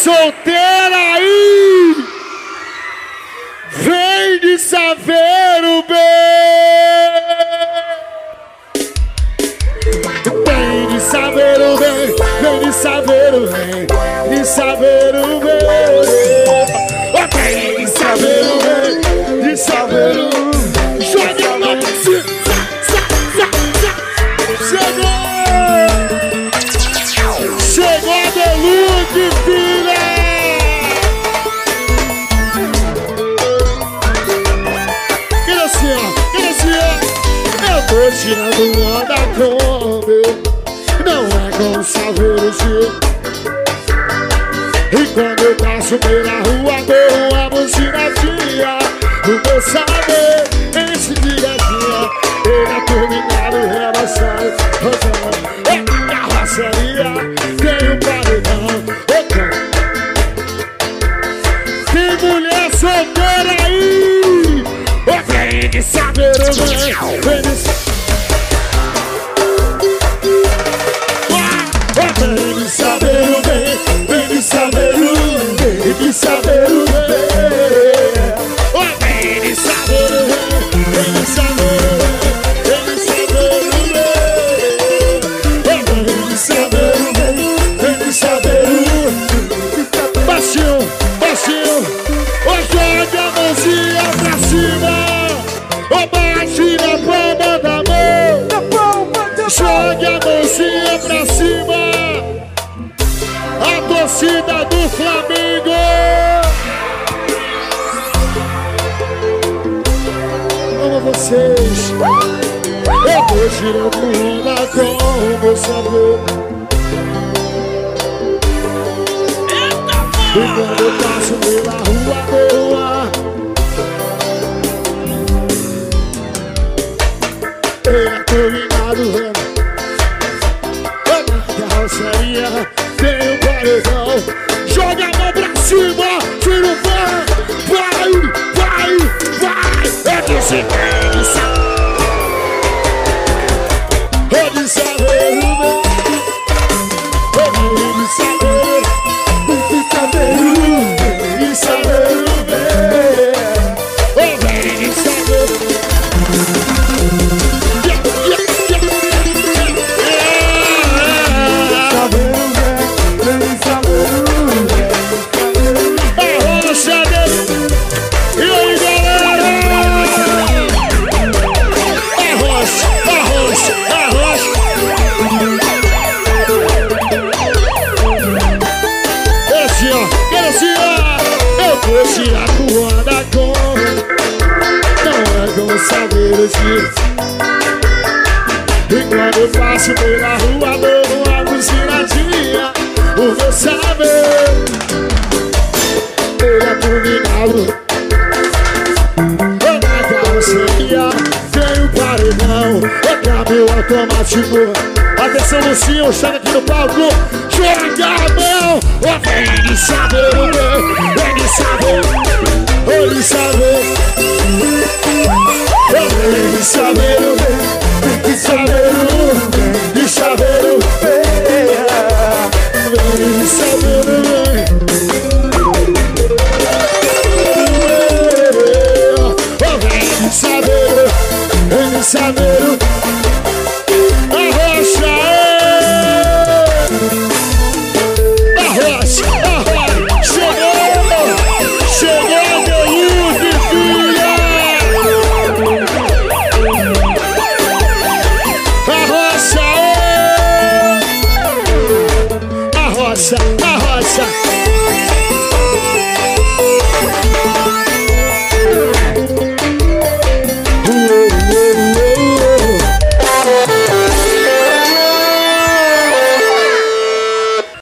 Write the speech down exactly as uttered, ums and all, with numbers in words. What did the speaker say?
solteira aí, vem de Saveiro, bem. Vem de Saveiro, vem, vem de Saveiro, vem, de Saveiro, vem. Vem de Saveiro, vem, de Saveiro. Joga a mão, se, sa, sa, sa. Chegou! Chegou a Deluxe, filha! Criancinha, criancinha, eu tô tirando onda com meu, não é com Saveiro Gil. E quando eu passo pela rua, dou uma buzinadinha, o meu saber enche de gatinha. Ele é terminado, relaxado, rodando, é carroceria, tem um paredão, rodando. Tem mulher solteira aí, vem de Saveiro, vem, vem de Saveiro, vem, vem de Saveiro, vem de Saveiro, vem. Vem de Saveiro, vem de Saveiro, vem de Saveiro, vem de Saveiro, vem de Saveiro. Baixinho, baixinho, ô joga a mãozinha pra cima, ô bate na palma da mão, joga a mãozinha pra cima. A torcida do Flamengo. Amo vocês. Eu tô girando onda com o meu sabor. E quando eu passo pela rua boa, ele é terminado, na carroceria tem o paredão. Joga a mão pra cima, tira o pé, vai, vai, vai. É de Saveiro, é de Saveiro, é de Saveiro, de Saveiro, de Saveiro, é de Saveiro. Vou tirar com onda com, não é com Saveiro Gil. E quando eu passo pela rua, dou uma buzinadinha, o meu saber, ele é terminado. Eu na carroceria, tem o paredão, é câmbio automático. Atenção, Lucinho, chega aqui no palco, joga a mão, vem de Saveiro, vem de Saveiro, vem de Saveiro, vem de Saveiro, vem de Saveiro, vem de Saveiro, vem de Saveiro, vem de Saveiro, vem de Saveiro. A roça,